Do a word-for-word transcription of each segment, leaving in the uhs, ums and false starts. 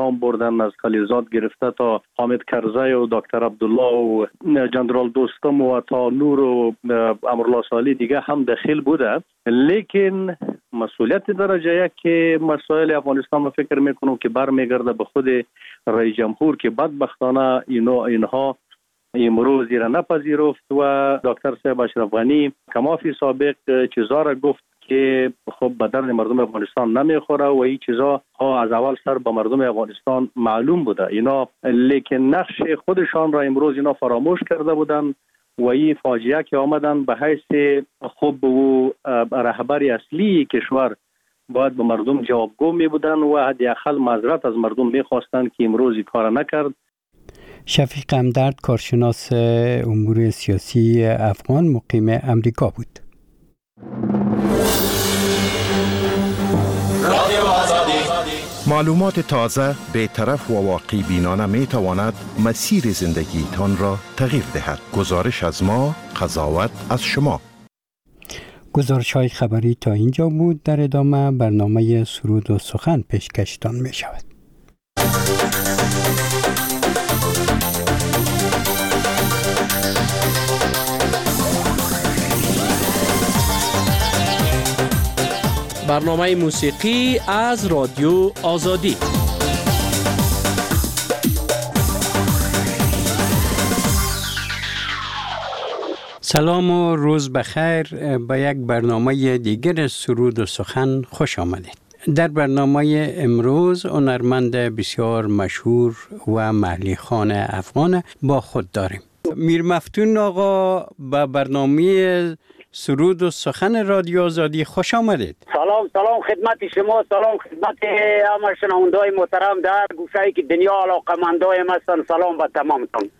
نام بردن، از خلیلزاد گرفته تا حامد کرزی و دکتر عبدالله و جنرال دوستم و تا نور و امرالله صالح دیگه هم داخل بوده. لیکن مسئولیت درجه یک که مسائل افغانستان رو فکر میکنم که برمیگرده به خود رئیس جمهور که بدبختانه اینا اینها امروز را نپذیرفت و دکتر صاحب اشرف غنی کمافی سابق چیزا را گفت که خب به درد مردم افغانستان نمیخوره و این چیزا ها از اول سر به مردم افغانستان معلوم بوده اینا، لیکن نقش خودشان را امروز اینا فراموش کرده بودن و این فاجعه که آمدن به حیث خب و رهبر اصلی کشور باید به مردم جوابگو می بودن و حداقل معذرت از مردم میخواستن که امروز این کار نکرد. شفیق همدرد کارشناس امور سیاسی افغان مقیم امریکا بود. معلومات تازه، بی‌طرف و واقعی بینانه می تواند مسیر زندگی تان را تغییر دهد. گزارش از ما، قضاوت از شما. گزارش های خبری تا اینجا بود. در ادامه برنامه سرود و سخن پیشکشتان می شود. برنامه موسیقی از رادیو آزادی. سلام و روز بخیر. به یک برنامه دیگر سرود و سخن خوش آمدید. در برنامه امروز هنرمند بسیار مشهور و محلی خوان افغان با خود داریم. میر مفتون آقا به برنامه سرود و سخن رادیو آزادی خوش آمدید. سلام سلام خدمت شما، سلام خدمت همه شنونده‌های محترم در گوشه‌ای که دنیا علاقه‌مندای ما هستند. سلام به تمامتون.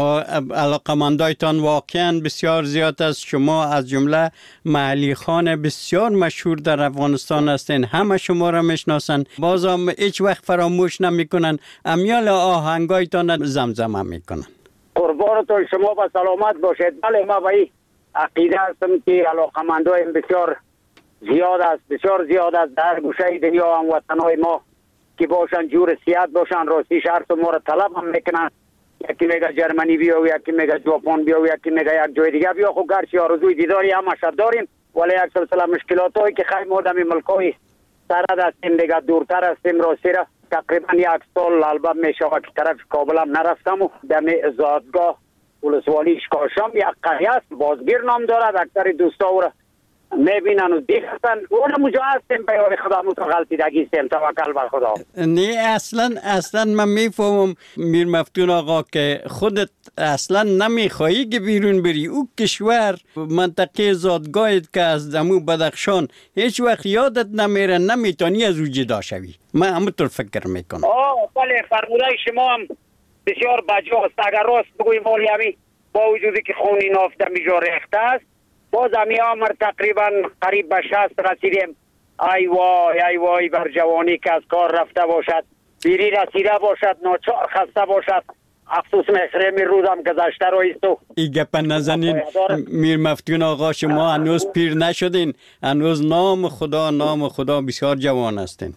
علاقه‌مندایتان واقعا بسیار زیاد است. شما از جمله محلی خوان بسیار مشهور در افغانستان هستین، همه شما را میشناسن، بازم هیچ وقت فراموش نمیکنن، امیال آهنگایتان زمزمه میکنن. قربانتون شما با سلامت باشید. بله ما به عقیده هستم که علاقه‌مندای بسیار زیاد است، بسیار زیاد است در گوشه دنیا هم وطنهای ما که باشن جور سیاحت باشن، راستی شرط ما را طلب هم میکنن. یکی میگه جرمنی بیا و یکی میگه ژاپن بیا و یکی میگه یک جای دیگه بیا. خب گرچه آرزوی دیداری هم شد داریم، ولی یک سلسله مشکلات هایی که خیلی ما دمی ملکای سرد هستیم دیگه، دورتر هستیم. راستی را تقریبا یک سال البته میشود که طرف کابل هم نرفتم و دمی زادگاه ولسوالی اشکاشم یک قریه است، بازگیر نام دارد. اکثر دوستا او را میبینن و دیختن. اون مجا هستیم به یاری خدا متغلطیدگی هستیم. توکل بر خدا. نه اصلا اصلا من میفهمم میر مفتون آقا که خودت اصلا نمیخوایی که بیرون بری. او کشور منطقه زادگاهت که از دمو بدخشان هیچ وقت یادت نمیره، نمیتونی از او جدا شوی. من همونطور فکر میکنم. آه بله فرموده شما هم بسیار بجاست. اگر راست بگویم مولیمی با وجودی که خونی نافته میجا ریخته است، باز همی آمر تقریبا قریب به شست رسیدیم. ای وای ای وای بر جوانی که از کار رفته باشد، بیری رسیده باشد، ناچار خسته باشد. افسوس میخره می روزم گذشته رویست. و این گپ نزنین میر مفتون آقا، شما هنوز پیر نشدین، هنوز نام خدا نام خدا بسیار جوان هستین.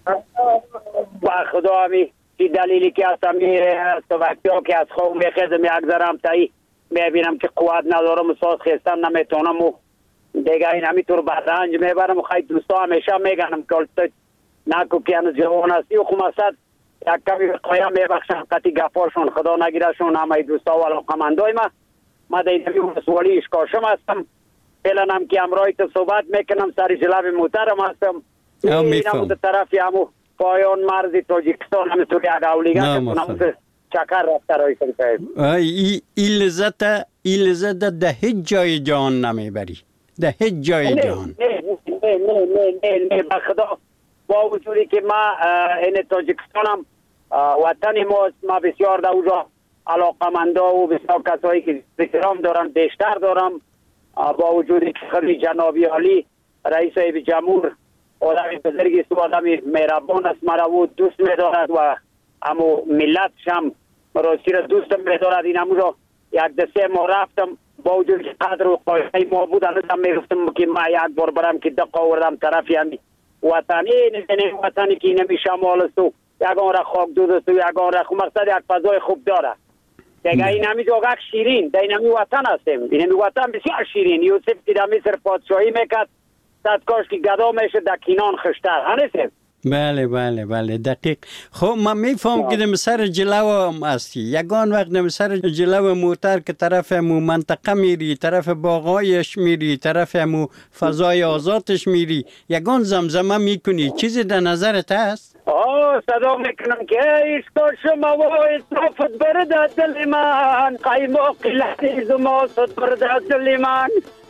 با خدا همی این دلیلی که از همی تو وقتی ها که از خواب میخیزم یک ذرم تایی میبینم که قوت ندارم، ساز خیستم نمیتونم و دیگه این همیطور بدرنج میبرم. و خیلی دوستا همیشه میگنم که نکو که هنوز جوان هستی و خماست یک کمی به قایم میبخشم قطعی گفاشون خدا نگیرشون. همه دوستا و علاقمندای ما ما دیدمی ولسوالی اشکاشم هستم. فعلا هم که امرای تو صحبت میکنم سر جلب موترم هستم. این همون طرفی همون پایان مرزی تاجیکستان همونطور یک اولیگه که چکر رفته رای سنسایب. این لذت این لذت ده هیچ جای جهان نمیبری، ده هیچ جای جهان. نه نه نه نه نه نه نه بخدا با وجودی که ما این تاجیکستانم وطن ماست، ما بسیار در اونجا علاقمندا و بسیار کسایی که احترام دارن بیشتر دارم. با وجودی که خیلی جنابی عالی رئیس جمهور آدمی بزرگی است و آدمی مهربان است، مرا و دوست می‌دارد و امو ملتش هم راستی را دوست می‌دارد. این همونجا یک دسته ما رفتم با وجود که قدر و قایقی ما بود هنوزم میگفتم که ما یک بار برم که دقا وردم طرفی همی وطن این این وطنی که نمی شمال است و یگان را خاک دود است و یگان را مقصد یک فضای خوب داره دیگه. این همی جاگه شیرین در این همی وطن هستیم، این همی وطن بسیار شیرین. یوسف که در مصر پادشاهی میکرد صد کاش که گدا میشه در کینان خشتر هنسیم. بله بله بله دقیق. خب من میفهم که در سر جلو هم هستی. یگان وقت در سر جلو موتر که طرف مو منطقه میری، طرف باغایش میری، طرف مو فضای آزادش میری، یگان زمزمه میکنی. چیزی در نظرت هست؟ آه صدا میکنم که عشق شما و اصرافت برده دل من، قیماقی لحظیز و ماست برده دل من.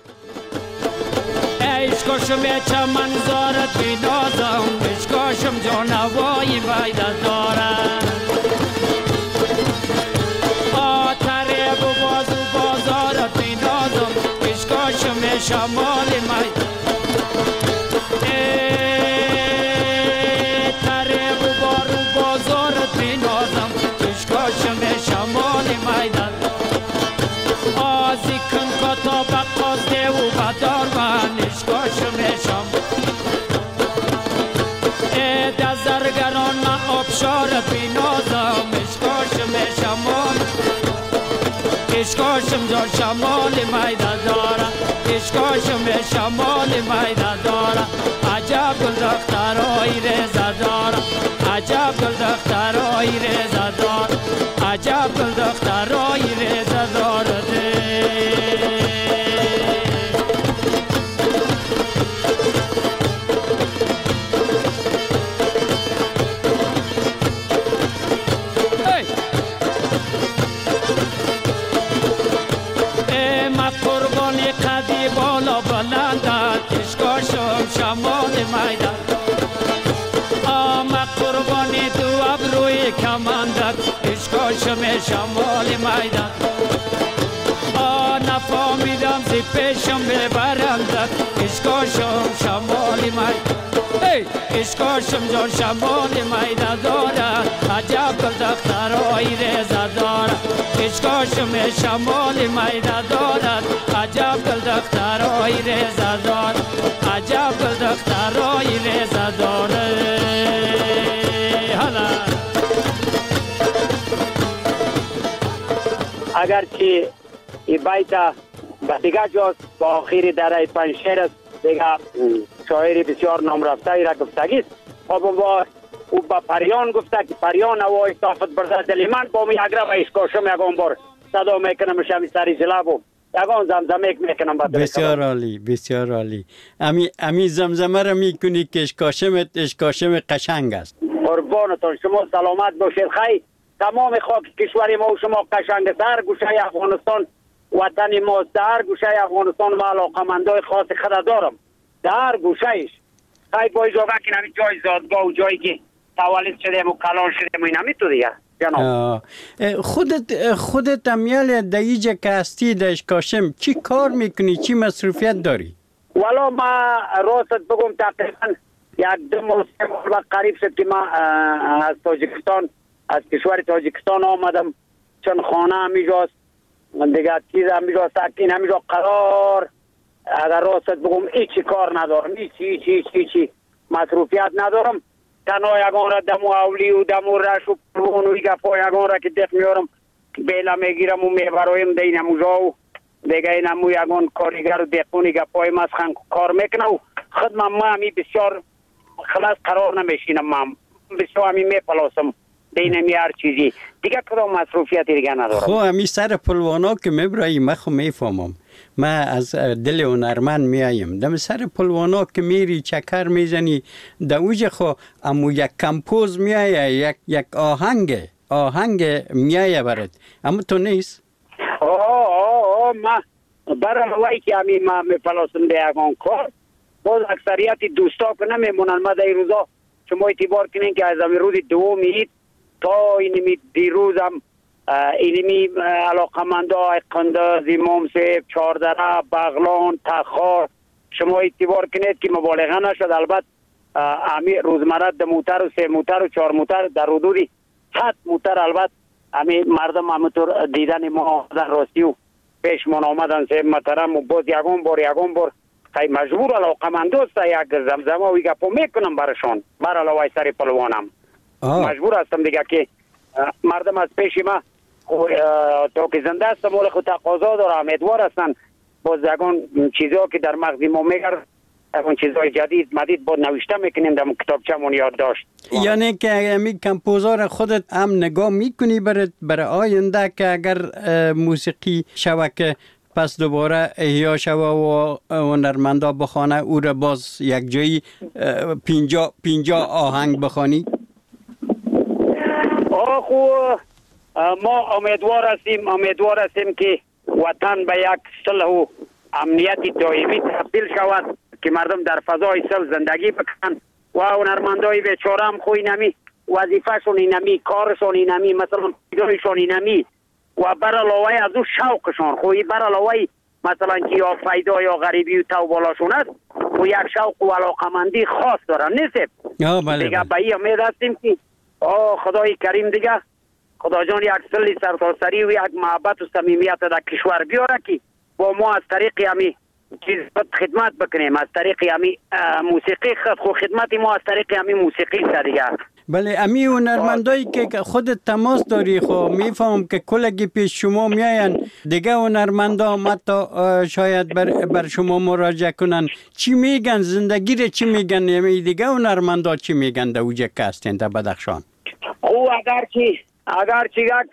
عشقشم چمن زارت بینازم، عشقشم جانوایی ویده دارم. آتره و بازو بازارت بینازم، عشقشم شمال می. تره و بارو بازارت بینازم، عشقشم شمال میدن. آزی کن کتا بقازده و بدار من، عشقاشم شم. ده زرگران من آبشارت بینازم، عشقاشم شمال. عشقاشم جان شمال میده داره، عشقاشم شمال میده داره. عجب گل دخترای رزه داره، عجب گل دخترای رزه داره، عجب گل دخترای رزه داره. بالا بلندت عشقاشم شمال میدن. آمد قربانی تو ابروی کمندت، عشقاشم شمال میدن. آ نفهمیدم زی پیشم ببرندت، عشقاشم شمال میدن. ای عشقاشم جان شمال میدن دارد، عجب گل دخترای رزه دارد. عشقاشم شمال میدن دارد، عجب گل دخترای رزه دارد، عجب گل دخترای رزه دارد. حالا اگرچه این بیت به دیگه جاست با آخری در پنشیر است دیگه، شاعری بسیار نام رفته ای را گفتگی است. خب با او با پریان گفته که پریان و اصافت برده دل من، با می اگر به عشقاشم یگان بار صدا میکنم شمی سری جلب و یگان زمزمه میکنم. بسیار عالی بسیار عالی. امی امی زمزمه را میکنی که عشقاشم عشقاشم قشنگ است. قربانتون شما سلامت باشید. خیلی تمام خاک کشور ما و شما قشنگ است. هر گوشه افغانستان وطن ماست. در گوشه افغانستان ما علاقمندای خاص خود دارم، در گوشهش. خیلی با اجازه که نمی جای زادگاه و جایی که تولد شدیم و کلان شدیم و این همی تو دیگه جناب. خودت خودت امیال دیجه که هستی در عشقاشم چی کار میکنی؟ چی مصروفیت داری؟ والا ما راست بگم تقریبا یک دو ماه سه ماه وقت قریب شد که ما از تاجیکستان از کشور تاجیکستان آمدم، چون خانه همیجاست دیگه، چیز همیجاست، این همیجا قرار. اگر راست بگم هیچی کار ندارم، هیچی هیچی هیچی هیچی مصروفیت ندارم. تنها یگان را دمو اولی و دمو رش و پرون و گپا یگان را که دق میارم بیلا میگیرم و میبرایم ده این هموزا و دیگه این همو یگان کاریگر و دقونی گپای مسخن کار میکنه و خود من ما همی بسیار خلاص قرار نمیشینم، من بسیار همی میپلاسم دین همی هر چیزی دیگه، کدام مصروفیتی دیگه ندارم. خب همی سر پلوانا که میبرایی من خو میفهمم، من از دل هنرمند میایم. دم سر پلوانا که میری چکر میزنی دوج خو امو یک کمپوز میایه، یک یک آهنگ آهنگ میایه برات، اما تو نیست. آه آه آه ما برای وای که همی ما میپلاسم ده یکان کار، باز اکثریت دوستا که نمیمونن. ما در روزا شما اعتبار کنین که از همی روز دومی تا اینمی دیروزم اینمی علاقمنده های قندز، امام صاحب، چهاردره، بغلان، تخار شما اعتبار کنید که مبالغه نشد. البته امی روزمره ده موتر و سه موتر و چهار موتر در حدودی صد موتر البته امی مردم همونطور دیدن ما در راستی و پیش من آمدن صاحب محترم و باز یگون بار یگون بار خیلی مجبور علاقمنده است یک زمزمه و گپا میکنم برشان بر علاوه سر پلوانم. مجبور هستم دیگه که مردم از پیش ما تو که زنده هستم مول خود تقاضا داره، امیدوار هستن باز یکان چیزها که در مغز ما میگرد اون چیزهای جدید مدید با نوشته میکنیم در کتابچه‌مون یاد داشت. یعنی که امی کمپوزار خودت هم نگاه میکنی برای برای آینده که اگر موسیقی شوه که پس دوباره احیا شوه و هنرمندا بخوانه او را باز یک جایی پینجا پینجا آهنگ بخوانی؟ آخو ما امیدوار هستیم امیدوار هستیم که وطن به یک صلح و امنیت دائمی تبدیل شود که مردم در فضای صلح زندگی بکنن و هنرمندای بیچاره هم خوی نمی وظیفه‌شون اینمی، کارشون اینمی، مثلا پیدایشون اینمی و بر علاوه از اون شوقشون خوی بر علاوه مثلا که یا فایده یا غریبی و تو بالاشون است و یک شوق و علاقمندی خاص دارن نیست. دیگه به این امید هستیم که آه خدای کریم دیگه خدا جان یک صلح سرتاسری و یک محبت و صمیمیت در کشور بیاره که با ما از طریق همی چیز خدمت بکنیم، از طریق همی موسیقی خود خدمت ما از طریق همی موسیقی دیگه. بله امی هنرمندایی که خودت تماس داری خب میفهم که کلگی پیش شما میاین دیگه هنرمندا متا شاید بر, بر شما مراجعه کنن چی میگن زندگی رو چی میگن یعنی دیگه هنرمندا چی میگن در اوجه که هستین در بدخشان؟ او اگر چی اگر چی یک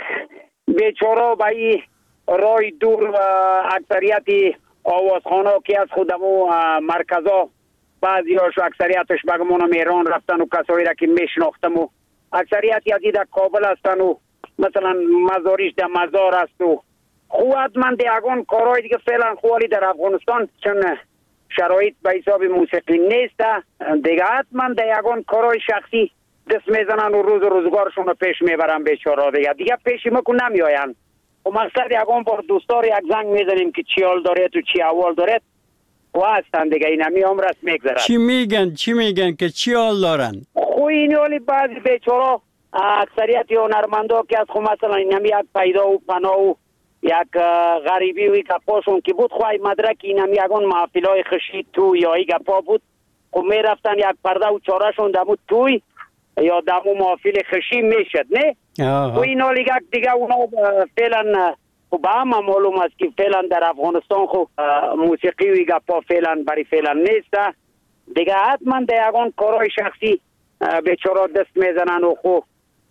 بیچاره بایی رای دور و اکثریتی آوازخانه که از خودمو مرکزا بعضی هاش اکثریتش بگمونم ایران رفتن و کسایی را که میشناختم و اکثریتی از در کابل هستن و مثلا مزاریش در مزار است و خواهد من دیگان کارهای دیگه فعلا خواهی در افغانستان چون شرایط به حساب موسیقی نیست دیگه حتما دیگان کارهای شخصی دست میزنن و روز و روزگارشون رو پیش میبرن بیچاره دیگه دیگه پیشی مکن نمی آین و مقصد یکان بار دوستار یک زنگ میزنیم که چی حال دارید و چی احوال دارید و هستن دیگه این همی عمرست میگذرد. چی میگن چی میگن که چی حال دارن؟ خوی این حالی بعضی بیچاره اکثریت هنرمندا که از خو مثلا این همی یک پیدا و پناه و یک غریبی و کپاشون که بود خواهی مدرک این همی یکان محفلای خشید تو یا ای گپا بود خب میرفتن یک پرده و چارهشون دمو توی یا دمو محفل خشی میشد نه؟ و این حالی دیگه اونا فعلا خب هم معلوم است که فعلا در افغانستان خب موسیقی و گپا فعلا برای فعلا نیست دیگه حتما در یکان کارهای شخصی بیچاره دست میزنن و خب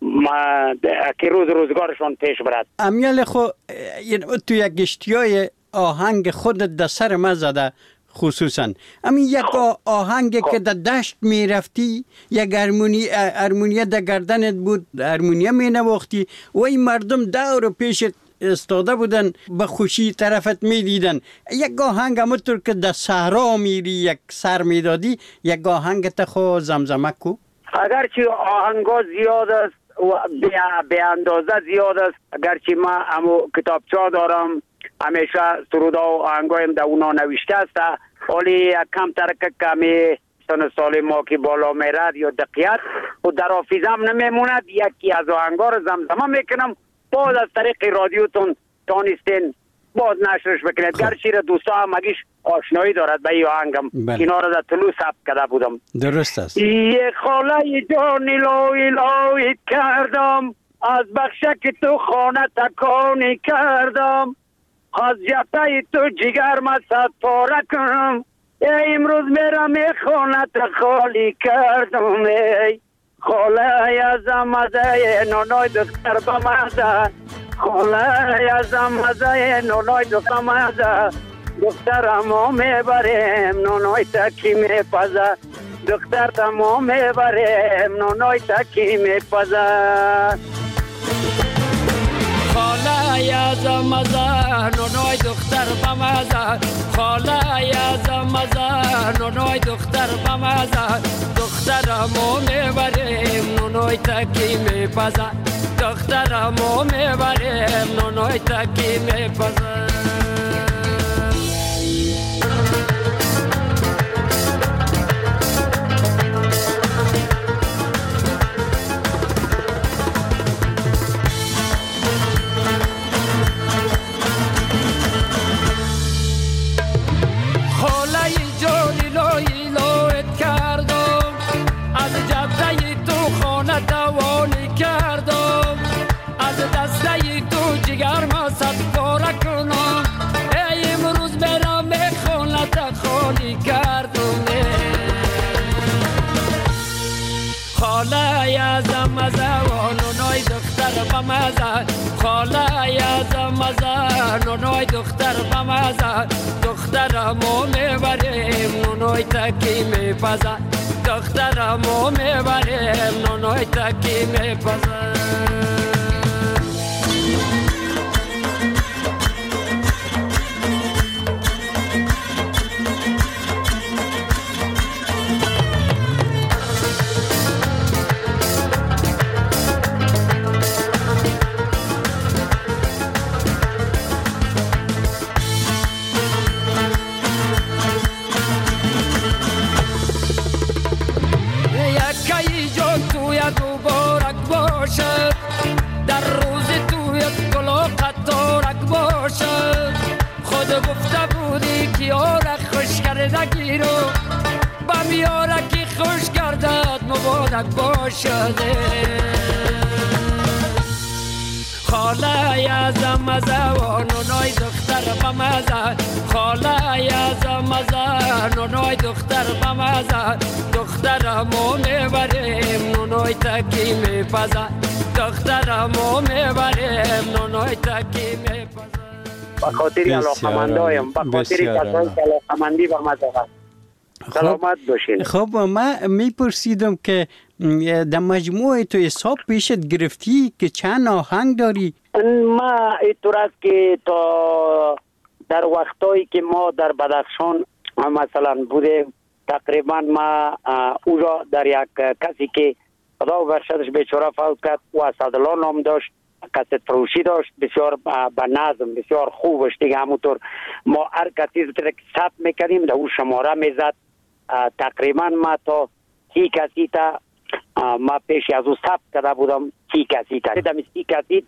که روز روزگارشون پیش برد. امیال خب تو یک اشتیای آهنگ خودت در سر ما زده خصوصا امی یک آهنگ که در دشت می رفتی یک ارمونی ارمونیه در گردنت بود ارمونیه می نواختی و این مردم دور پیشت استاده بودن به خوشی طرفت می دیدن یک آهنگ همونطور که در صحرا میری یک سر می دادی یک آهنگ تخو زمزمه کو اگرچه آهنگا زیاد است و به اندازه زیاد است اگرچه ما همو کتابچه دارم همیشه سرودا و آهنگایم در اونا نوشته است ولی کم ترک کمی سن سال ما که بالا میرد یا دقیقت و در حافظم نمیموند یکی از آهنگا رو زمزمه میکنم باز از طریق رادیوتون تانستین باز نشرش بکنید گرچه را دوستا هم اگیش آشنایی دارد به این آهنگم اینا را در طلوع ثبت کرده بودم درست است یک خاله جانی لای لای کردم از بخشک تو خانه تکانی کردم از جفته تو جگر ما صد پاره کنم امروز میرم خانه تا خالی کردم ای خاله ازم مزه نونای دختر بمزه خاله ازم مزه نونای دختر بمزه دخترمو میبرم نونای تکی میپزه دختر تمو میبرم نونای تکی میپزه خاله یازم مزه نونای دختر بمزه خاله یازم مزه نونای دختر بمزه دخترمو میبریم نونای تکی میپزه دخترمو میبریم نونای تکی میپزه دوانه دختر بمزه خاله از مزه نونای دختر بمزه دخترمو میبریم نونای تکی میپزه دخترمو میبریم نونای تکی میپزه در روز توی گلا قطارک باشد خود گفته بودی که یارک خوش کردگی رو بم یارکی خوش کردد مبارک باشد خاله از مزه و نونای دختر بمزه خاله از مزه نونای دختر بمزه دخترمو میبریم نونای تکی میپزه دخترمو میبریم نونای تکی میپزه با خاطر علاقمندایم با خاطر کسایی که علاقمندی به ما دارن سلامت باشین. خب من میپرسیدم که در مجموعه تو حساب پیشت گرفتی که چند آهنگ داری؟ ما اینطور است که تا در وقتایی که ما در بدخشان مثلا بودیم تقریبا ما او را در یک کسی که خدا بخشدش بیچاره فوت کرد و اسدالله نام داشت کست فروشی داشت بسیار به نظم بسیار خوبش دیگه همونطور ما هر کسی که ثبت میکنیم در او شماره میزد تقریبا ما تا سی کسی تا ما پیش از او ثبت کرده بودم سی کسی تا دمی سی کسی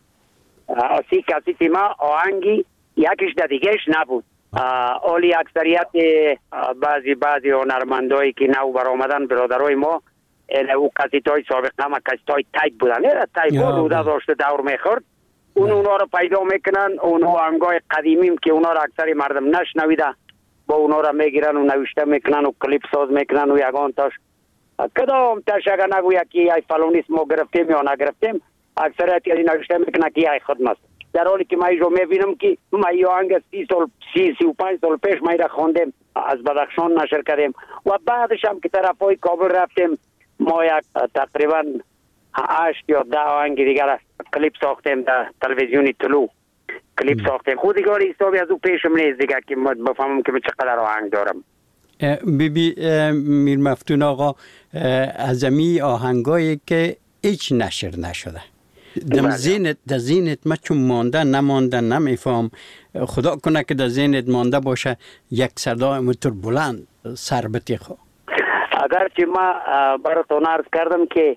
سی کسی تی ما آهنگی یکیش در دیگهش نبود اولی اکثریت بعضی بعضی هنرمندایی که نو برآمدن برادرای ما او کسیتای سابق هم کسیتای تایپ بودن نه تایپ بوده داشته دور میخورد اون اونا رو پیدا میکنن اون آهنگای قدیمیم که اونا رو اکثری مردم نشنویده با اونا رو میگیرن و نوشته میکنن و کلیپ ساز میکنن و یگان تاش کدام تاش اگر نگویا که ای فلونیست ما گرفتیم یا نگرفتیم اکثریت یعنی نوشته میکنن که ای خود مست در حالی که من رو میبینم که ما یه آهنگ سی سال سی سی و پنج سال پیش ما را خواندیم از بدخشان نشر کردیم و بعدش هم که طرفای کابل رفتیم ما یک تقریبا هشت یا ده آهنگ دیگر کلیپ ساختیم در تلویزیونی طلوع کلیپ ساختیم خود دیگر حسابی از او پیشم نیست دیگر که بفهمم که چقدر آهنگ دارم. بی بی میر مفتون آقا از امی آهنگایی که هیچ نشر نشده در ذهنت در ذهنت ما چون مانده نمانده نمیفهم خدا کنه که در ذهنت مانده باشه یک صدا متر بلند سر بتی خو اگر چی ما براتون عرض کردم که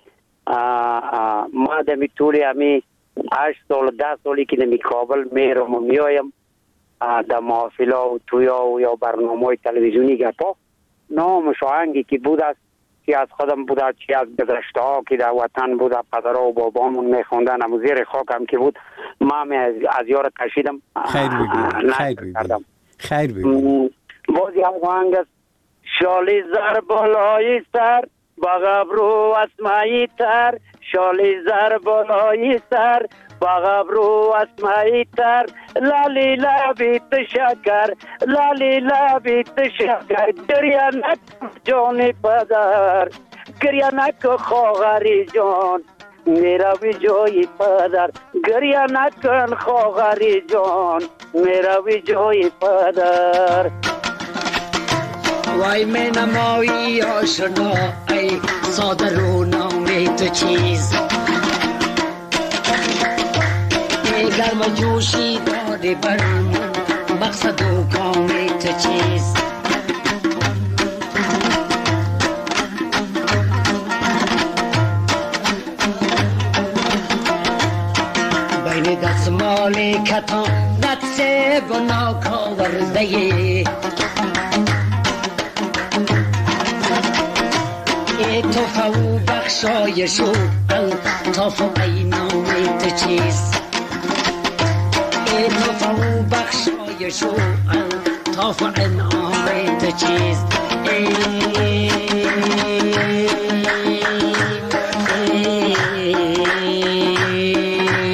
ما دمی طولی همی هشت سال ده سالی که دمی کابل میرم و میایم در محافله و تویا و یا برنامه تلویزیونی گپا نامش آهنگی که بود است چی از خودم بود چی از گذشته ها که در وطن بود پدرها و بابامون میخوندن هم زیر خاکم که بود ما همی از, از یار کشیدم خیر بگیم خیر بگیم خیر بگیم بازی هم آهنگ است شالی زر بالای سر بغبرو اسمایی تر شالی زر بالای سر بغبرو اسمایی تر لالی لابی تشکر لالی لابی تشکر گریه نک جان پدر گریه نک خواهری جان میروی جای پدر گریه نکن خواهری جان میروی جای پدر وای من نمایی آشنا ای ساده رو نامی تو چیز ای گرم جوشی داری بر من مقصد و کامی تو چیز بین دستمالی کتان دست گناه کاورده توفه و بخشایش و الطاف و اینامی تو چیز ای توفه و بخشایش و الطاف و اینامی تو چیز ای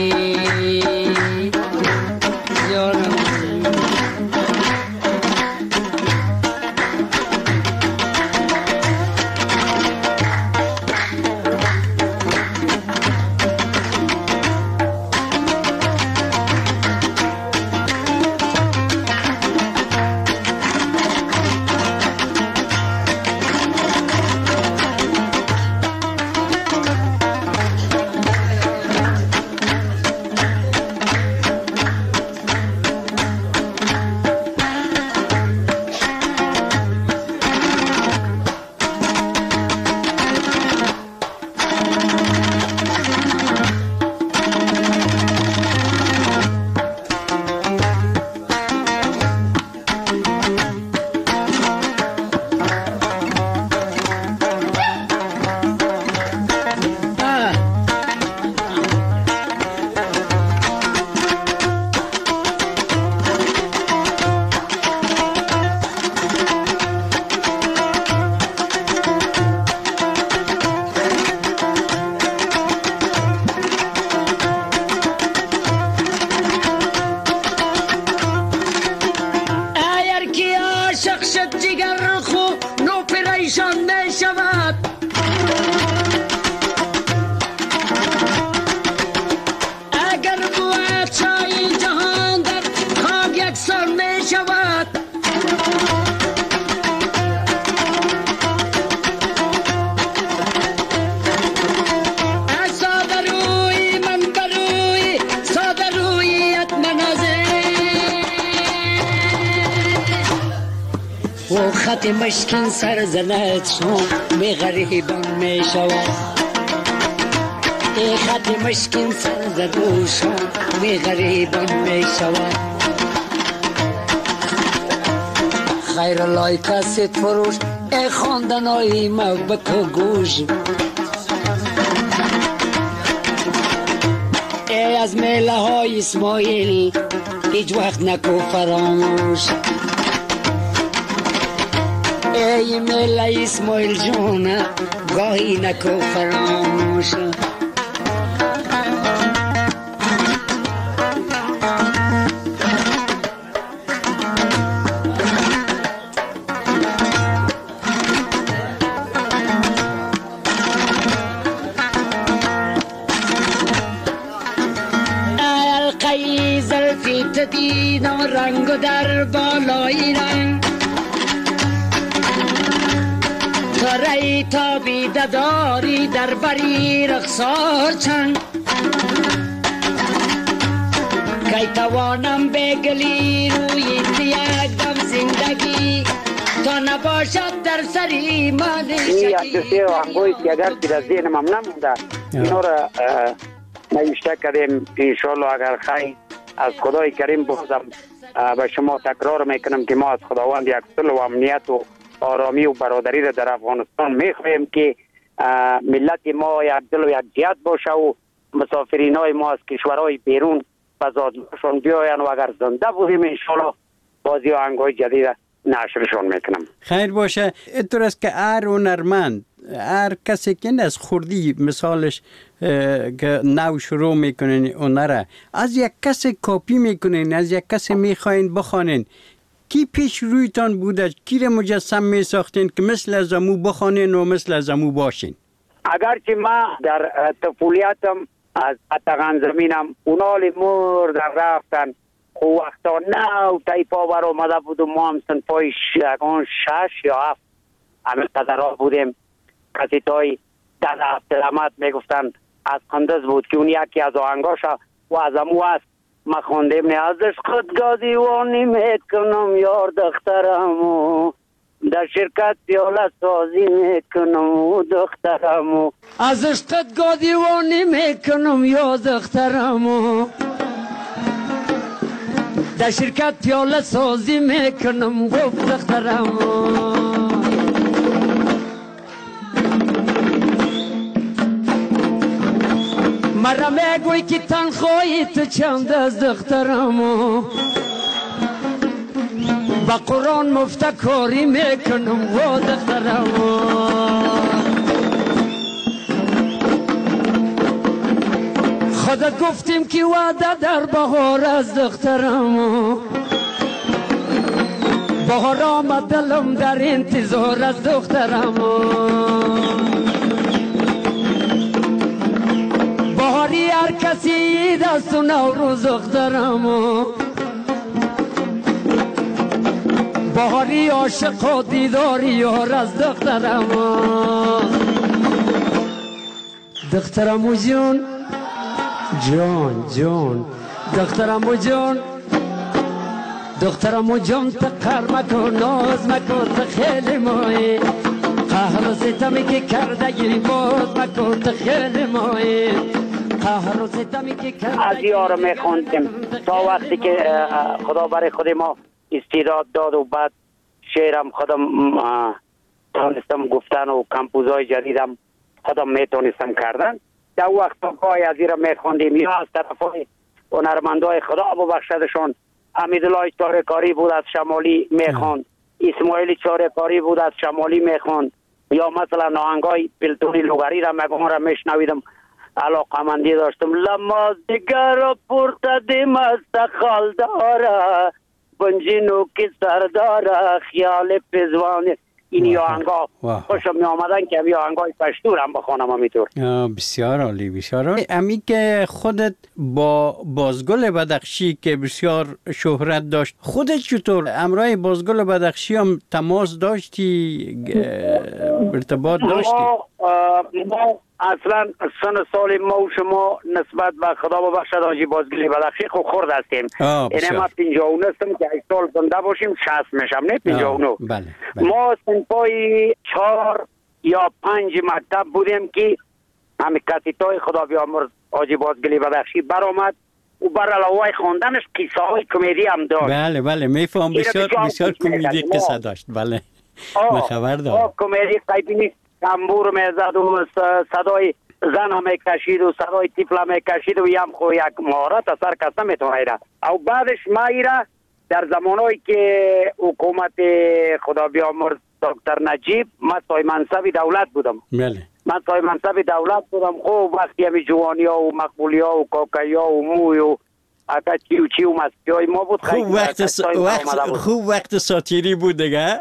تو خط مشکین سر زند شون می غریبان می شود ای خط مشکین سر زد شون می غریبان می شود خیر لای کست فروش ای خواندن های محبت و گوش ای از میله های اسماعیل هیچ وقت نکو فراموش ای میله اسماعیل جون گاهی نکو فراموش دیدم رنگ و در بالای رنگ ترهی تابیده داری در بری رخسار چند کی توانم بگلی روی یک دم زندگی تا نباشد در سری من شکی این احساسی و انگویی که اگر در ذهنم هم نمونده اینو را نوشته کردیم انشالله اگر خیلی از خدای کریم بازم به شما تکرار میکنم که ما از خداوند یک صلح و امنیت و آرامی و برادری را در افغانستان میخواهیم که ملت ما یک دل و یک جهت باشه و مسافرین های ما از کشورهای بیرون بزادشون بیاین و اگر زنده بودیم انشالله بازی و آهنگ‌های جدید نشرشون میکنم. خیر باشه. اینطور است که هر هنرمند، هر کسی که از خوردی مثالش که نو شروع میکنین هنره، از یک کسی کاپی میکنین، از یک کسی میخواین بخوانین، کی پیش رویتان بوده؟ کی را مجسم میساختین که مثل از امو بخوانین و مثل از امو باشین؟ اگرچه ما در طفولیتم از اتغان زمینم اونال مور در رفتن خو وقتا نو تایپا بر آمده بود و ما هم سنفای شگان شش یا هفت همه قدر ها بودیم. کسی تای در عبدالحمد میگفتن از قندز بود که اون یکی از آهنگاشا و از امو هست ما خوندیم نه ازش خودگاه دیوانی میکنم یار دخترمو در شرکت پیاله سازی میکنم دخترمو ازش خودگاه دیوانی میکنم یا دخترمو در شرکت پیاله سازی میکنم گفت دخترمو مرا میگوی که تنخواهی تو چند از دخترمو با قرآن مفتکاری میکنم و دخترمو خودت گفتیم که وعده در بهار از دخترمو بهار آمد دلم در انتظار از دخترمو بهاری هر کسی دست و نوروز دخترمو بهاری عاشق و دیداری یار از دخترمو دخترمو جون جون جون دخترمو جون دخترمو جون تقر مکن ناز مکن تو خیلی مایی قهر و ستمی که کردگی باز مکن تو خیلی مایی قهر و ستمی که کردگی از یارو میخوندیم تا وقتی که خدا برای خود ما استعداد داد و بعد شعرم خودم تونستم گفتن و کمپوزهای جدیدم خودم میتونستم کردن در وقت گاهی از ایرا میخوندیم یا از طرفای هنرمندای خدا ببخشدشون حمیدالله چاره‌کاری بود از شمالی میخوند اسماعیل چاره‌کاری بود از شمالی میخوند یا مثلا آهنگای بلتونی لوگری را مگم را میشنویدم علاقمندی داشتم لما دیگر را پرتدیم از خال داره بنجینو که سرداره خیال پزوان این آهنگا خوشم می آمدن که می آهنگای پشتور هم بخوانم همینطور. بسیار عالی بسیار عالی. امی که خودت با بازگل بدخشی که بسیار شهرت داشت خودت چطور امرای بازگل بدخشی هم تماس داشتی ارتباط داشتی؟ ما, ما اصلا سن سال ما و شما نسبت به خدا ببخشد حاجی بازگلی بدخشی خود خورد هستیم. اینه ما پنجاه و نه هستم که هشت سال زنده باشیم شصت میشم نه پنجاه و نه. بله بله. ما سنپای چهار یا پنج مکتب بودیم که همه کسیتای خدا بیامرز حاجی بازگلی بدخشی برآمد و بر علاوه خواندنش قصه های کمدی هم داشت. بله بله میفهم بسیار بسیار کمدی قصه داشت. بله من خبر دارم. کمدی قیبی تنبور میزد و صدای زن هم میکشید و صدای طفل هم میکشید و یم خو یک مهارت اثر کسا میتونه ایره. او بعدش ما ایره در زمانهایی که حکومت خدا بیامرز دکتر نجیب ما سای منصب دولت بودم. بله. من سای منصب دولت بودم. خب وقتی همی جوانی ها و مقبولی ها و کاکایی ها و موی و اکا چی و چی و مسکی های ما بود. خوب وقت س... وقت خوب وقت ساتیری بود دیگه.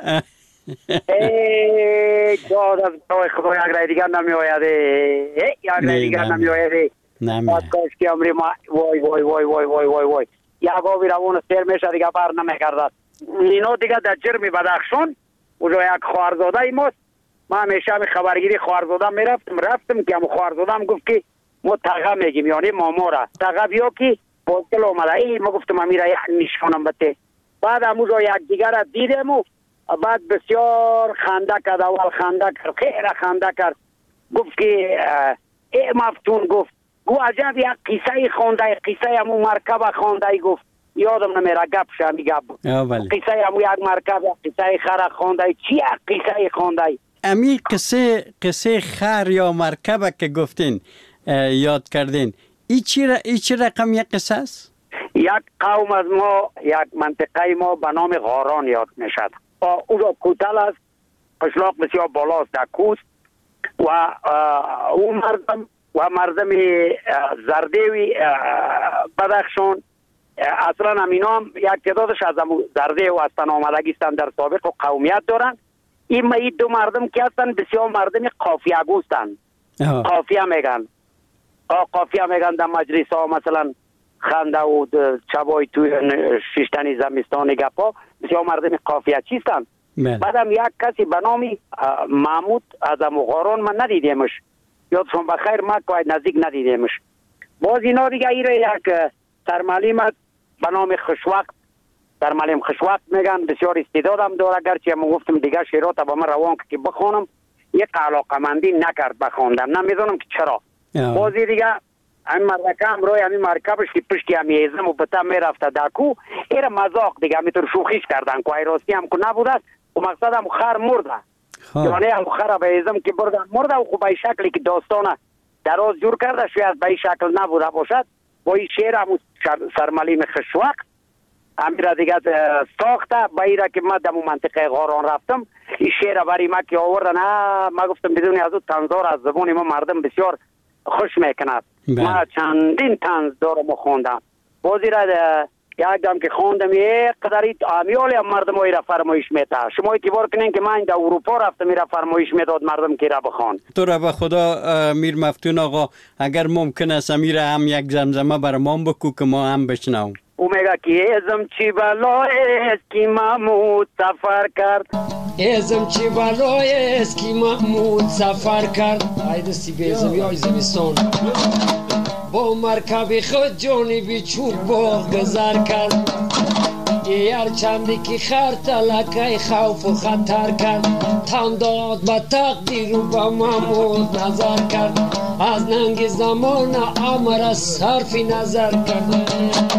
ای داد از خدا یک رای دیگر نمی آیده. یک رای دیگر نمی آیده. نمی کاش که امری ما وای وای وای وای وای وای وای یا باوی روون سیر میشه دیگه بر نمی کردد. اینا دیگه در جرمی بدخشان اونجا یک خوارزاده ای ماست. ما همیشه همی خبرگیری خوارزاده می رفتم رفتم که هم خوارزاده هم گفت که ما تغا میگیم یعنی ماما را تغا بیا که بازگل آمده ای ما گفتم امیره یک نشانم بته. بعد همونجا یک دیگر را دیدم و بعد بسیار خنده کرد. اول خنده کرد خیره خنده کرد. گفت که ای مفتون گفت گو عجب یک قصه خونده قصه همون مرکب خونده گفت یادم نمیره گپ شمی گپ قصه همون یک مرکب قصه خر خونده چی یک قصه خونده امی قصه قصه خر یا مرکب که گفتین یاد کردین ای چی را ای چی رقم یک قصه است؟ یک قوم از ما یک منطقه ما به نام غاران یاد میشد. اونجا کوتل است قشلاق بسیار بالاست در کوست و اون مردم و مردم زردهوی بدخشان اصلا همینا هم یک تعدادش از زرده و هستن آمدگیستن در سابق و قومیت دارن. این این دو مردم که هستن بسیار مردم قافیه گوستن. قافیه میگن قافیه میگن در مجلس ها مثلا خنده و چبای توی شیشتنی زمستان گپا بسیار مردم قافیه چیستن. بعدم یک کسی به نامی محمود از غاران من ندیدیمش یادشون بخیر ما که نزدیک ندیدیمش. باز اینا دیگه ایره یک سرمعلم به نام خوشوقت سرمعلم خوشوقت میگن بسیار استعدادم داره اگرچه من گفتم دیگه شعرات با من روان که بخونم یک علاقمندی نکرد بخوندم نمیدونم که چرا. بازی دیگه این مرکه هم روی همین مرکبش که پشتی همی ایزم و بتا میرفته دکو ایره مزاق دیگه همیتون شوخیش کردن که ای راستی هم که نبوده و مقصد هم خر مرده یعنی هم خر به ایزم که برده مرده و خوب ای شکلی که داستانه دراز جور کرده شاید به این شکل نبوده باشد با این شعر هم سرمعلم خوشوقت امیر دیگه ساخته با ایره که من در منطقه غاران رفتم این شعر برای ما که آوردن ما گفتم بدونی از اون تنزار از زبان ما مردم بسیار خوش میکند. ما چندین تنز دارم خوندم بازی را یک دم که خوندم یک قدری امیالی هم مردم هایی را فرمایش میده. شما اعتبار کنین که من در اروپا رفتم میره فرمایش میداد مردم که را بخوان. تو را به خدا میر مفتون آقا اگر ممکن است میره هم یک زمزمه برام بکو که ما هم بشنوم. او میگه که ازم چی بلای است که محمود سفر کرد ازم چی بلای است که محمود سفر کرد ای دستی بیزم یا زمستان با مرکب خود جانبی چوب باغ گذر کرد یار چندی که خر تلکه خوف و خطر کرد تن داد به تقدیر و به محمود نظر کرد از ننگ زمان امر صرفی نظر کرد.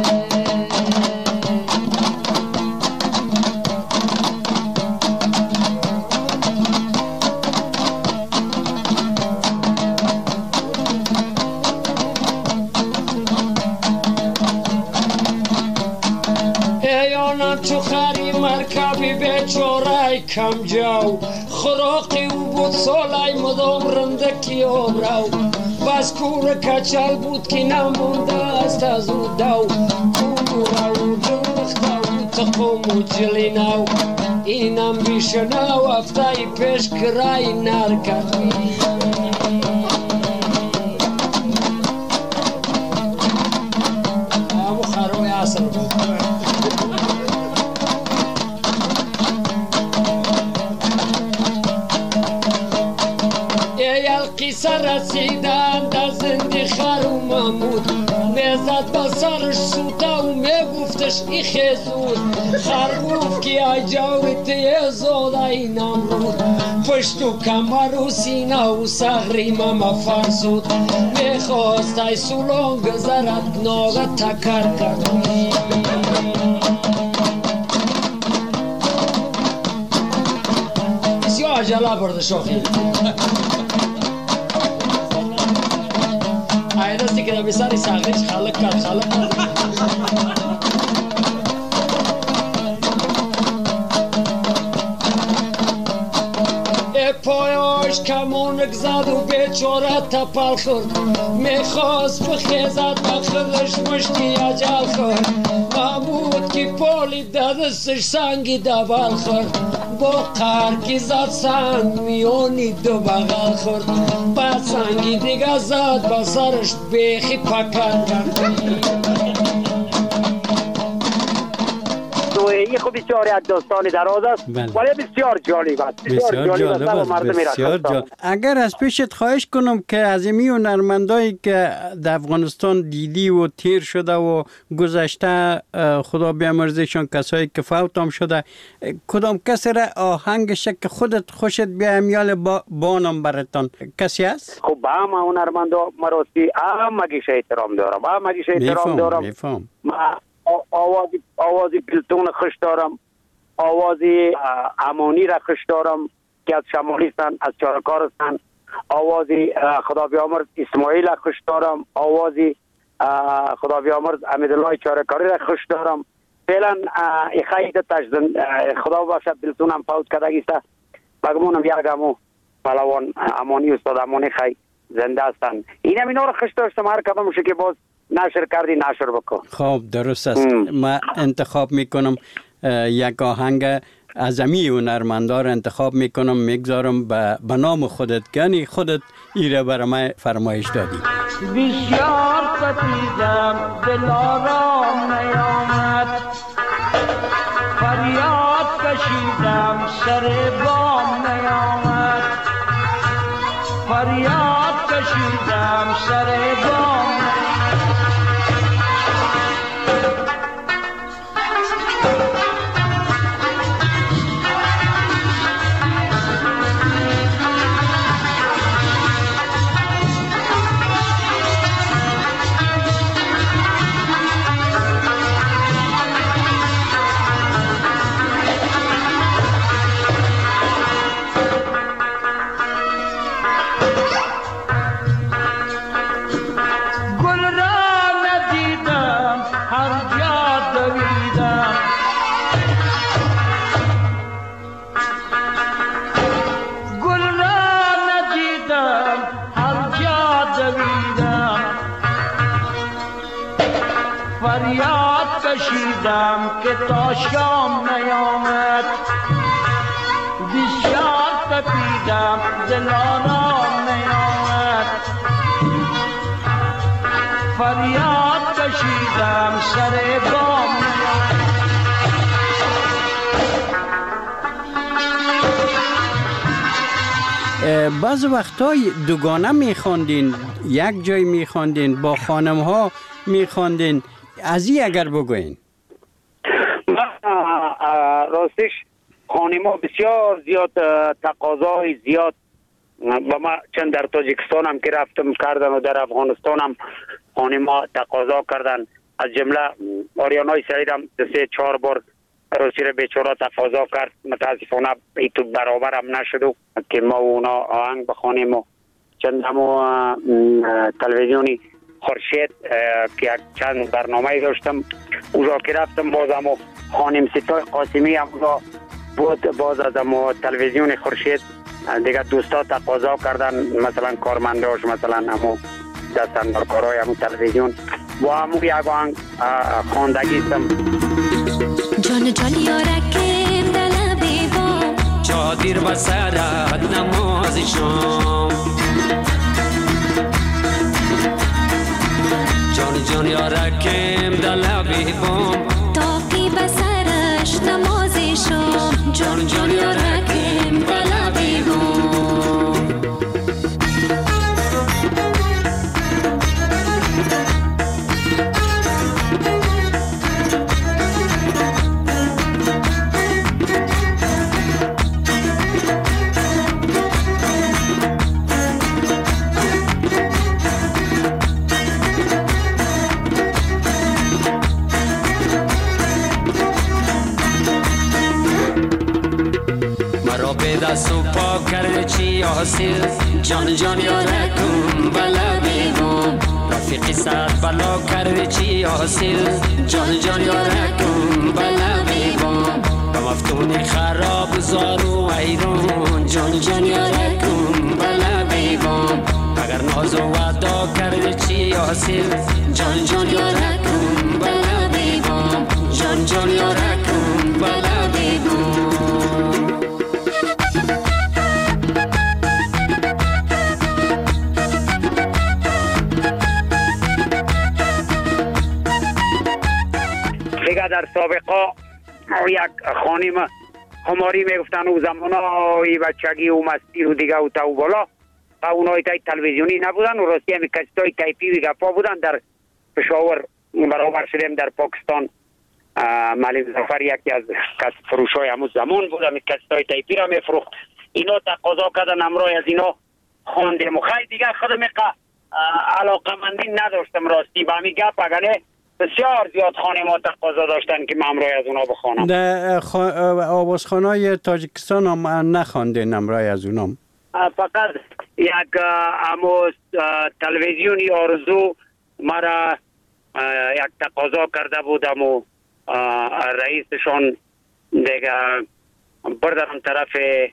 چو خری مرکبی بیچاره کم جو خراقی او بود سالای مدام رندکی آبرو بس کور کچل بود که نمونده است از او دو کور او جنخته او تقوم و جلینو اینم بیشنو افتای پیش کرای نرکد همو خروی اصل بود. قصه رسید سرش سوتا و میگفتش ای خیزود خروف که اجاوی تیزاده این امرود پشت و کمر و سینه و سغری ماما فرسود میخواست ای سولان گذرد ناغه تکر کرد بسیار عجله برده شاخی ای دستی که به سری سغریش خلق کرد خلق کرد پایاش کمانک زد و بیچاره تپل خورد میخواست بخیزد بخیزش مشتی اجل خورد محمود که پالی دستش سنگی دبل خورد با قرکی زد سنگ میونی دو بغل خورد بعد سنگی دیگه زد با سرش بیخی پکر کرد این خب بسیار یک داستان دراز است ولی بسیار جالب است بسیار جالب است بسیار جالب. اگر از پیشت خواهش کنم که از این هنرمندایی که در افغانستان دیدی و تیر شده و گذشته خدا بیامرزشان کسایی که فوت هم شده کدام کسی را آهنگش که خودت خوشت بیام یال با بانم براتون کسی هست؟ خب با هم هنرمندا مراسی همگیش احترام دارم همگیش احترام دارم میفهم آوازی آوازی پلتون خوش دارم آوازی امانی را خوش دارم که از شمالی هستند از چارکار هستند آوازی خدا بیامرز اسماعیل را خوش دارم آوازی خدا بیامرز امیدالله چارکاری را خوش دارم فعلا اخیت تجدن خدا باشد پلتونم فوت کردگی است بگمونم یکمو پلوان امانی استاد امانی خی زنده هستند اینم اینا رو خوش داشتم هر کدامش که باز نشر کردی نشر بکن خب درست است ما انتخاب میکنم یک آهنگ از امی هنرمندار انتخاب میکنم میگذارم به نام خودت یعنی خودت ایره برای من فرمایش دادی بسیار ستیدم دل آرام نیامد فریاد کشیدم سر بام نیامد فریاد کشیدم سر بام فریاد کشیدم که تا شام نیامد بسیار تپیدم دل آرام نیامد فریاد کشیدم سر بام نیامد بعض وقتای دوگانه میخواندین یک جای میخواندین با خانم ها میخواندین از این اگر بگوین راستش خانما بسیار زیاد تقاضای زیاد و ما چند در تاجیکستان هم که رفتم کردن و در افغانستان هم خانما تقاضا کردن از جمله آریانای سعید هم سه چهار بار روسی رو بیچاره تقاضا کرد متاسفانه ای تو برابر هم نشد که ما اونا آهنگ بخوانیم و چند همو تلویزیونی خورشید که چند برنامه داشتم اونجا که رفتم باز همو خانم ستای قاسمی هم بود باز از همو تلویزیون خورشید دیگه دوستا تقاضا کردن مثلا کارمنداش مثلا همو دستاندارکارای همو تلویزیون و همو یک آهنگ خواندگیستم جان جان یارکم دل بیبا چادر و سرت نماز شام جان جان یارکم دل بیبا تاقی بسرش نماز شام جان جان یارکم دل بیبا دست و پا کرده چی حاصل جان جان یارکم بلا بیگم رفیقی صد بلا کرده چی حاصل جان جان یارکم بلا بیگم مفتون خراب زار و ایران جان جان یارکم بلا بیگم اگر ناز و وعدا کرده چی حاصل جان جان یارکم بلا بیگم جان جان یارکم بلا بیگم دیگه در سابقا یک خانم خماری میگفتن او زمانای بچگی و مستی و دیگه و تو بالا و اونای تای تلویزیونی نبودن و راستی همی کسیتای تایپی و گفا بودن. در پشاور برابر شدیم در پاکستان معلم ظفر یکی از کس فروش های همون زمان بود همی کسیتای تایپی را میفروخت. اینا تقاضا کردن امروز از اینا خواندیم و خیلی دیگه خودم علاقه مندی نداشتم راستی با همی گپ اگنه بسیار زیاد خانم‌ها تقاضا داشتن که من امروز از اونا بخوانم. در خا... آوازخانه‌های تاجیکستان هم نخواندین امروز از اونام؟ فقط یک اموز تلویزیونی آرزو مرا یک تقاضا کرده بودم و رئیسشان دیگه بردارم طرف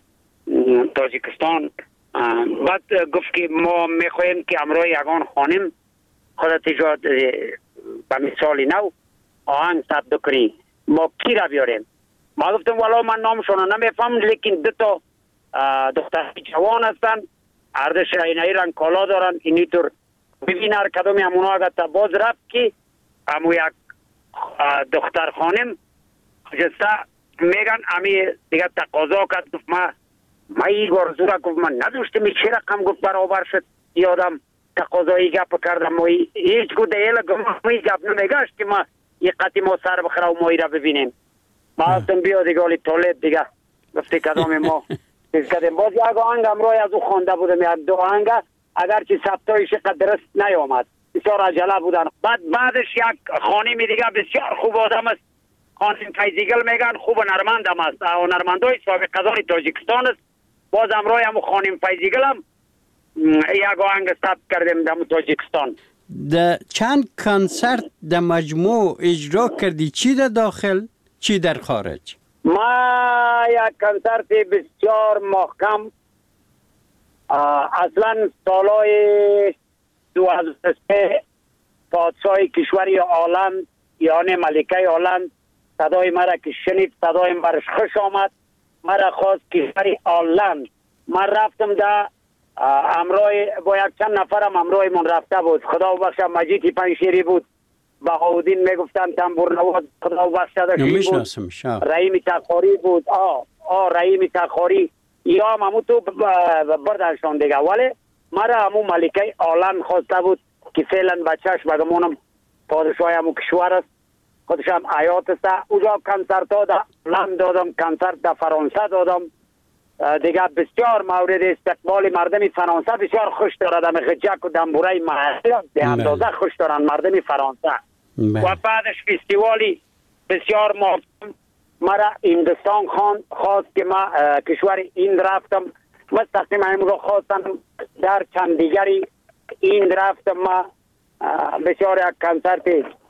تاجیکستان. بعد گفت که ما میخواهیم که امروز یگان خانم خودت ایجاد به مثال نو آهنگ ثبت کنی ما کی را بیاریم. ما گفتم والا من نامشون نمیفهم لیکن دو تا دختر جوان هستن اردش اینایی رنگ کالا دارن اینی طور ببین هر کدومی همونا اگر تا باز رفت که همو یک دختر خانم جسته میگن امی دیگه تقاضا کرد گفت ما ما این گرزورا گفت من نداشتم چه رقم گفت برابر شد یادم تقاضایی گپ کردم و هیچ گو دیل گمایی گپ نمیگشت که ما یک قطعی ما سر بخره و مایی را ببینیم. ما هستم بیا دیگه حالی طالب دیگه گفتی کدام ما کدام باز یک آهنگ امروز از او خوانده بودم یک دو آهنگ اگرچه ثبتایش قدرست نیامد بسیار عجله بودن. بعد بعدش یک خانمی دیگه بسیار خوب آدم است خانم فیزیگل میگن خوب نرمند هم است و نرمندای سابق قدار تاجیکستان است. باز امروز هم خانم فیزیگل هم یک آهنگ ثبت کردیم در تاجیکستان. در چند کنسرت در مجموع اجرا کردی؟ چی در داخل چی در خارج؟ ما یک کنسرت بسیار محکم اصلا سالای دو هزار و سه پادشاه کشوری هلند یعنی ملکه هلند صدای مرا که شنید صدای مرا خوش آمد مرا خواست کشوری هلند. من رفتم در امروی با یک چند نفرم امروی من رفته بود. خدا بخشه مجید پنشیری بود بهاودین میگفتن تنبور نواز خدا بخشه داشتی بود رحیم تخاری بود آه آه رحیم تخاری یا هم همون تو بردنشان دیگه ولی مرا همون ملکه هلند خواسته بود که فعلا بچهش بگمونم پادشاه همون کشور است خودش هم حیات است. اونجا کنسرت ها در هلند دادم کنسرت در فرانسه دادم دیگه بسیار مورد استقبال مردم فرانسه بسیار خوش دارد. همه خجک و دنبوره محلی به اندازه خوش دارن مردم فرانسه. و بعدش فستیوالی بسیار محترم مرا هندوستان خان خواست که ما کشور هند رفتم مستقیم همون رو خواستم در چند دیگری هند رفتم. ما بسیار یک کنسرت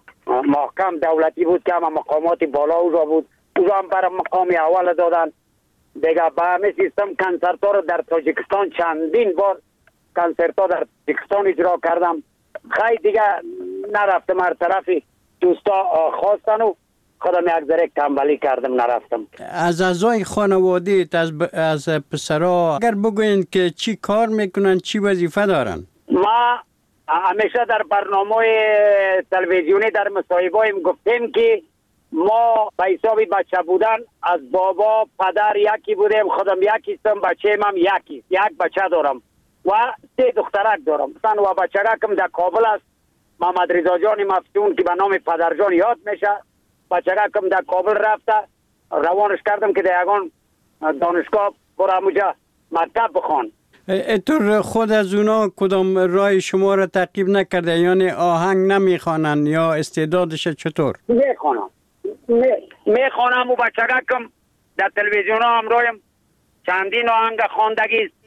محکم دولتی بود که همه مقامات بالا اوزا بود اوزا هم برای مقام اول دادن دیگه با همه سیستم کنسرت ها رو در تاجیکستان چندین بار کنسرت ها در تاجیکستان اجرا کردم. خیلی دیگه نرفتم هر طرفی دوستا خواستن و خودم یک ذره تنبلی کردم نرفتم. از اعضای خانواده از, ب... از پسرها اگر بگوین که چی کار میکنن چی وظیفه دارن؟ ما همیشه در برنامه تلویزیونی در مصاحبه‌ایم گفتیم که ما به حساب بچه بودن از بابا پدر یکی بودیم خودم یکی هستم بچه هم یکی یک بچه دارم و سه دخترک دارم مثلا و بچه‌کم در کابل است محمد رضا جان مفتون که به نام پدر جان یاد میشه بچه‌کم در کابل رفته روانش کردم که در یگان دانشگاه برای موجه مکتب بخوان. اتور خود از اونا کدام رای شما را تعقیب نکرده یعنی آهنگ نمیخوانن یا استعدادش چطور؟ میخوانم میخوانم و بچه‌کم در تلویزیون هم رایم چندین آهنگ خواندگی است.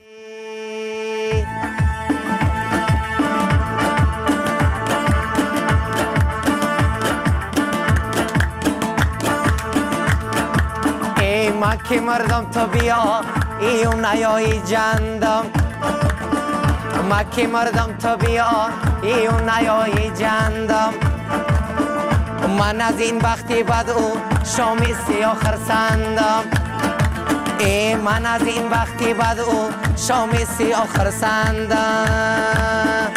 ای مکه مردم تو بیا ای اون نیایی جندم مکه مردم تو بیا ای اون نیایی جندم من از این وقتی بد او شامی سیاه خرسندم ای من از این وقتی بد او شامی سیاه خرسندم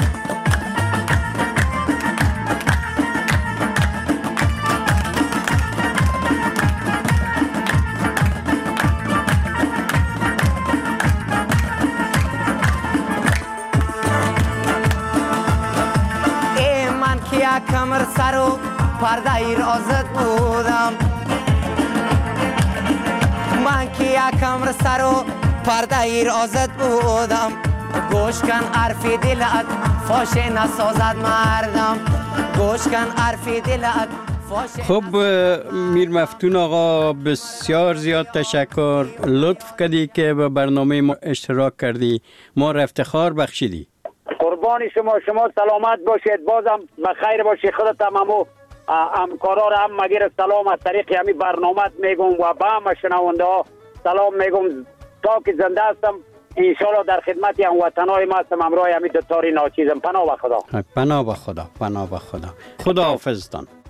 کمر سر و پرده ایر آزد بودم من که یک کمر سر و پرده ایر آزد بودم گوش کن عرفی دلت فاشه نسازد مردم گوش کن عرفی دلت فاشه. خب میر مفتون آقا بسیار زیاد تشکر، لطف کردی که به برنامه ما اشتراک کردی، ما را افتخار بخشیدی. قربان شما، شما سلامت باشید، بازم بخیر باشید. خودت هم همو همکارا را هم مگیر سلام از طریق همی برنامه میگم و به همه شنونده ها سلام میگم. تا که زنده هستم انشالله در خدمت هم وطنهای ما هستم، همراه همی دوتاری ناچیزم. پناه به خدا. پناه به خدا، پناه به خدا. خدا حافظتان.